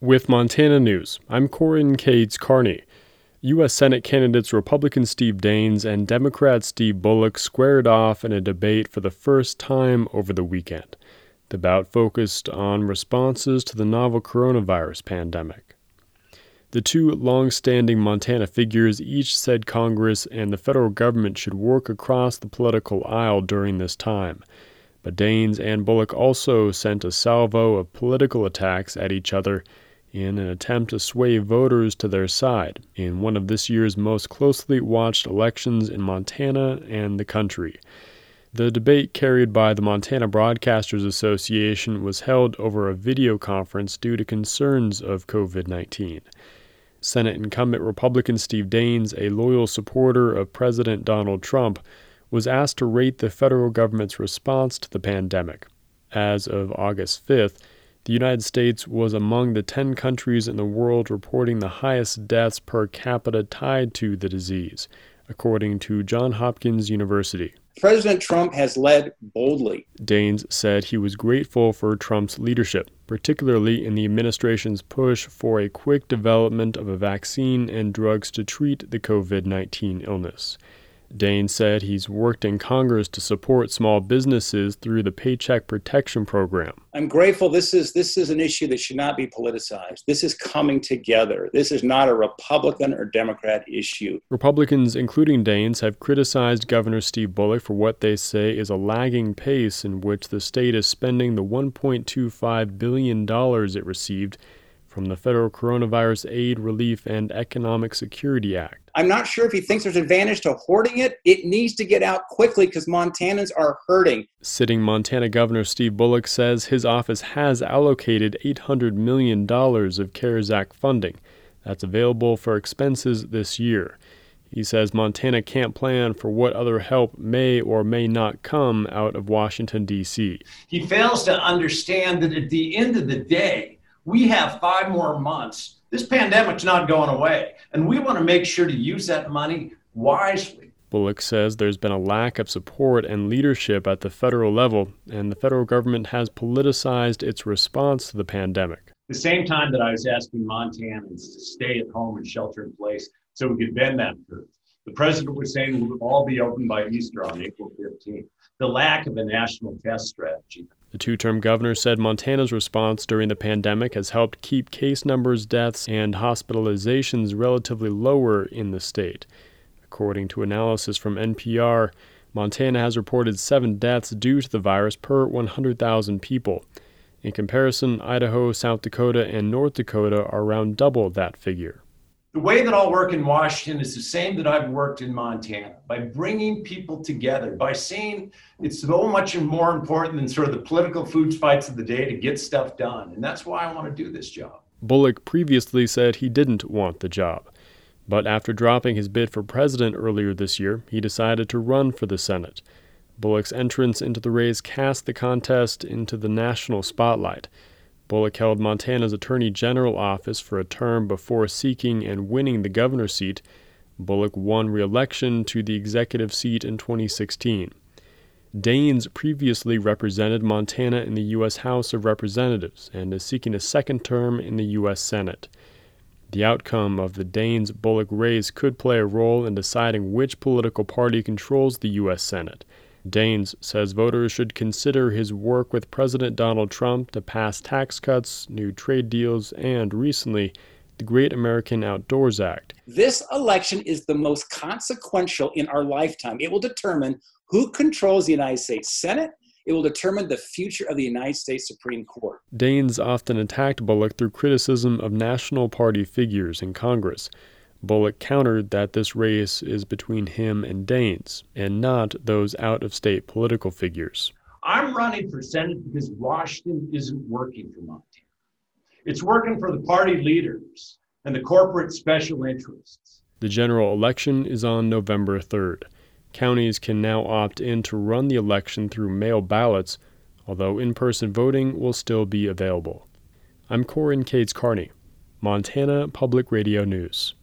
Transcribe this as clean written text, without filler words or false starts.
With Montana News, I'm Corin Cates Carney. U.S. Senate candidates Republican Steve Daines and Democrat Steve Bullock squared off in a debate for the first time over the weekend. The bout focused on responses to the novel coronavirus pandemic. The two long-standing Montana figures each said Congress and the federal government should work across the political aisle during this time. But Daines and Bullock also sent a salvo of political attacks at each other in an attempt to sway voters to their side in one of this year's most closely watched elections in Montana and the country. The debate carried by the Montana Broadcasters Association was held over a video conference due to concerns of COVID-19. Senate incumbent Republican Steve Daines, a loyal supporter of President Donald Trump, was asked to rate the federal government's response to the pandemic. As of August 5th, the United States was among the 10 countries in the world reporting the highest deaths per capita tied to the disease, according to Johns Hopkins University. President Trump has led boldly. Daines said he was grateful for Trump's leadership, particularly in the administration's push for a quick development of a vaccine and drugs to treat the COVID-19 illness. Daines said he's worked in Congress to support small businesses through the Paycheck Protection Program. I'm grateful. This is an issue that should not be politicized. This is coming together. This is not a Republican or Democrat issue. Republicans, including Daines, have criticized Governor Steve Bullock for what they say is a lagging pace in which the state is spending the $1.25 billion it received from the Federal Coronavirus Aid, Relief, and Economic Security Act. I'm not sure if he thinks there's advantage to hoarding it. It needs to get out quickly because Montanans are hurting. Sitting Montana Governor Steve Bullock says his office has allocated $800 million of CARES Act funding that's available for expenses this year. He says Montana can't plan for what other help may or may not come out of Washington, D.C. He fails to understand that at the end of the day, we have 5 more months. This pandemic's not going away, and we want to make sure to use that money wisely. Bullock says there's been a lack of support and leadership at the federal level, and the federal government has politicized its response to the pandemic. At the same time that I was asking Montanans to stay at home and shelter in place so we could bend that curve, the president was saying we'll all be open by Easter on April 15th. The lack of a national test strategy. The two-term governor said Montana's response during the pandemic has helped keep case numbers, deaths, and hospitalizations relatively lower in the state. According to analysis from NPR, Montana has reported 7 deaths due to the virus per 100,000 people. In comparison, Idaho, South Dakota, and North Dakota are around double that figure. The way that I'll work in Washington is the same that I've worked in Montana, by bringing people together, by saying it's so much more important than sort of the political food fights of the day to get stuff done. And that's why I want to do this job. Bullock previously said he didn't want the job. But after dropping his bid for president earlier this year, he decided to run for the Senate. Bullock's entrance into the race cast the contest into the national spotlight. Bullock held Montana's Attorney General office for a term before seeking and winning the governor's seat. Bullock won re-election to the executive seat in 2016. Daines previously represented Montana in the U.S. House of Representatives and is seeking a second term in the U.S. Senate. The outcome of the Daines-Bullock race could play a role in deciding which political party controls the U.S. Senate. Daines says voters should consider his work with President Donald Trump to pass tax cuts, new trade deals, and recently, the Great American Outdoors Act. This election is the most consequential in our lifetime. It will determine who controls the United States Senate. It will determine the future of the United States Supreme Court. Daines often attacked Bullock through criticism of national party figures in Congress. Bullock countered that this race is between him and Daines, and not those out-of-state political figures. I'm running for Senate because Washington isn't working for Montana. It's working for the party leaders and the corporate special interests. The general election is on November 3rd. Counties can now opt in to run the election through mail ballots, although in-person voting will still be available. I'm Corin Cates Carney, Montana Public Radio News.